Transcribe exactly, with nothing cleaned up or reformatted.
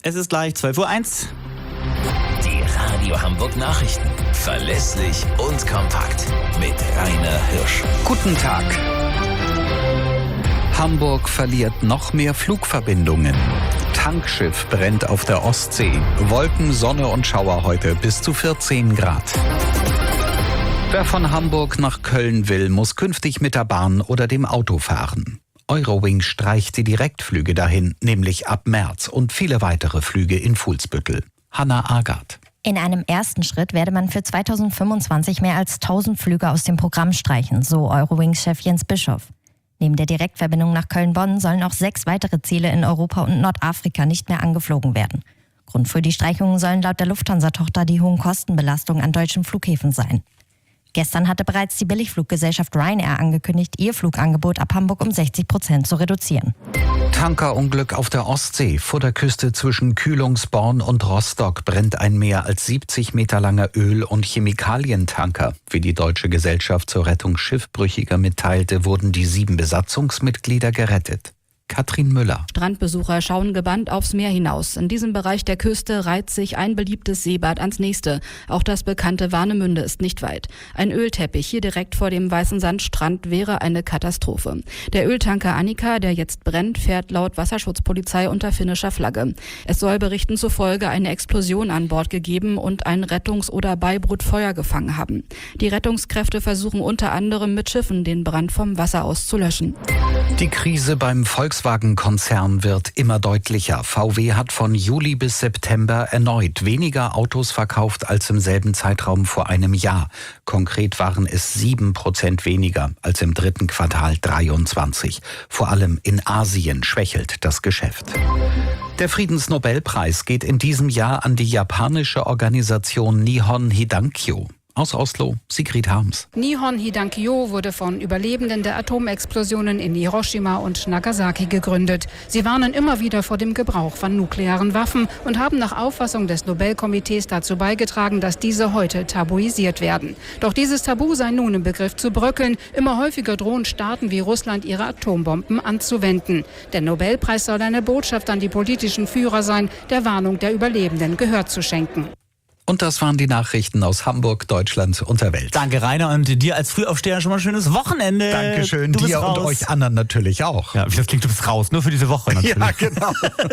Es ist gleich zwölf Uhr eins. Die Radio Hamburg Nachrichten. Verlässlich und kompakt. Mit Rainer Hirsch. Guten Tag. Hamburg verliert noch mehr Flugverbindungen. Tankschiff brennt auf der Ostsee. Wolken, Sonne und Schauer heute bis zu vierzehn Grad. Wer von Hamburg nach Köln will, muss künftig mit der Bahn oder dem Auto fahren. Eurowings streicht die Direktflüge dahin, nämlich ab März, und viele weitere Flüge in Fuhlsbüttel. Hanna Agard. In einem ersten Schritt werde man für zweitausendfünfundzwanzig mehr als tausend Flüge aus dem Programm streichen, so Eurowings-Chef Jens Bischoff. Neben der Direktverbindung nach Köln-Bonn sollen auch sechs weitere Ziele in Europa und Nordafrika nicht mehr angeflogen werden. Grund für die Streichungen sollen laut der Lufthansa-Tochter die hohen Kostenbelastungen an deutschen Flughäfen sein. Gestern hatte bereits die Billigfluggesellschaft Ryanair angekündigt, ihr Flugangebot ab Hamburg um sechzig Prozent zu reduzieren. Tankerunglück auf der Ostsee. Vor der Küste zwischen Kühlungsborn und Rostock brennt ein mehr als siebzig Meter langer Öl- und Chemikalientanker. Wie die Deutsche Gesellschaft zur Rettung Schiffbrüchiger mitteilte, wurden die sieben Besatzungsmitglieder gerettet. Katrin Müller. Strandbesucher schauen gebannt aufs Meer hinaus. In diesem Bereich der Küste reiht sich ein beliebtes Seebad ans nächste. Auch das bekannte Warnemünde ist nicht weit. Ein Ölteppich hier direkt vor dem weißen Sandstrand wäre eine Katastrophe. Der Öltanker Annika, der jetzt brennt, fährt laut Wasserschutzpolizei unter finnischer Flagge. Es soll Berichten zufolge eine Explosion an Bord gegeben und ein Rettungs- oder Beiboot Feuer gefangen haben. Die Rettungskräfte versuchen unter anderem mit Schiffen den Brand vom Wasser aus zu löschen. Die Krise beim Volkswagen-Konzern wird immer deutlicher. V W hat von Juli bis September erneut weniger Autos verkauft als im selben Zeitraum vor einem Jahr. Konkret waren es sieben Prozent weniger als im dritten Quartal dreiundzwanzig. Vor allem in Asien schwächelt das Geschäft. Der Friedensnobelpreis geht in diesem Jahr an die japanische Organisation Nihon Hidankyo. Aus Oslo, Sigrid Harms. Nihon Hidankyo wurde von Überlebenden der Atomexplosionen in Hiroshima und Nagasaki gegründet. Sie warnen immer wieder vor dem Gebrauch von nuklearen Waffen und haben nach Auffassung des Nobelkomitees dazu beigetragen, dass diese heute tabuisiert werden. Doch dieses Tabu sei nun im Begriff zu bröckeln. Immer häufiger drohen Staaten wie Russland, ihre Atombomben anzuwenden. Der Nobelpreis soll eine Botschaft an die politischen Führer sein, der Warnung der Überlebenden Gehör zu schenken. Und das waren die Nachrichten aus Hamburg, Deutschland und der Welt. Danke, Rainer, und dir als Frühaufsteher schon mal ein schönes Wochenende. Dankeschön, du dir bist und raus. euch anderen natürlich auch. Ja, wie das klingt, du bist raus, nur für diese Woche natürlich. Ja, genau.